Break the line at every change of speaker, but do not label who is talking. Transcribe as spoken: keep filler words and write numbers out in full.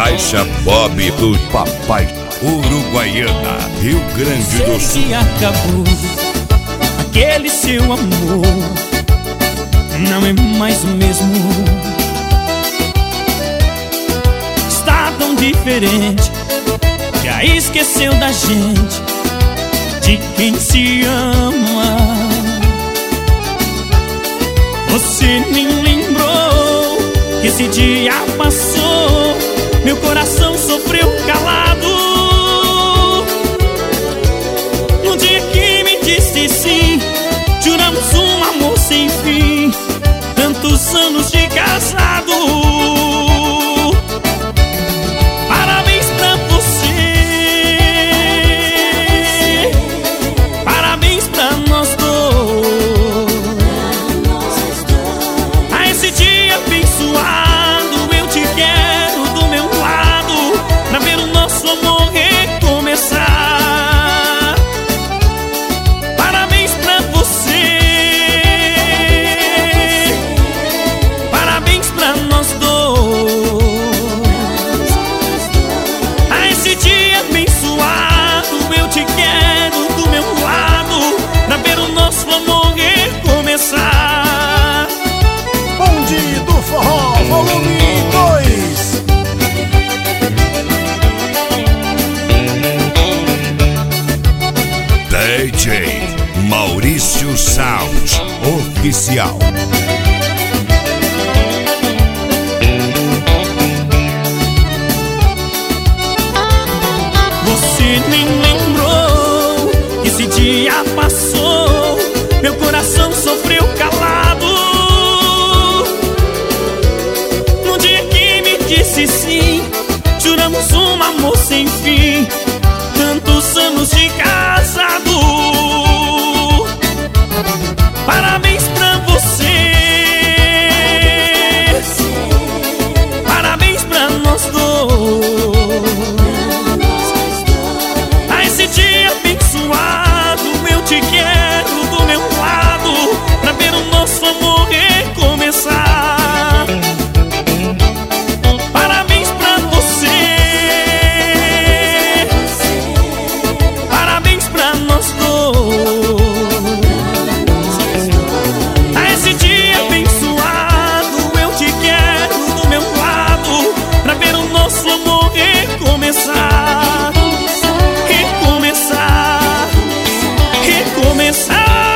Caixa Bob do Papai, Uruguaiana, Rio Grande do Sul.
Sei que acabou aquele seu amor, não é mais o mesmo. Está tão diferente, já esqueceu da gente, de quem se ama. Você nem lembrou que esse dia passou, meu coração sofreu calado. No dia que me disse sim, juramos um amor sem fim, tantos anos de casado. Parabéns pra você, parabéns pra nós dois. A esse dia abençoado, eu te quero do meu lado, pra ver o nosso amor recomeçar. Parabéns pra você, parabéns pra nós dois. A esse dia abençoado, eu te quero do meu lado, pra ver o nosso amor recomeçar.
Bonde do Forró, volume dois.
D J Maurício Sound Oficial.
Você nem lembrou que esse dia passou, meu coração sofreu calado. No dia que me disse sim, juramos um amor sem fim, tantos anos de casado.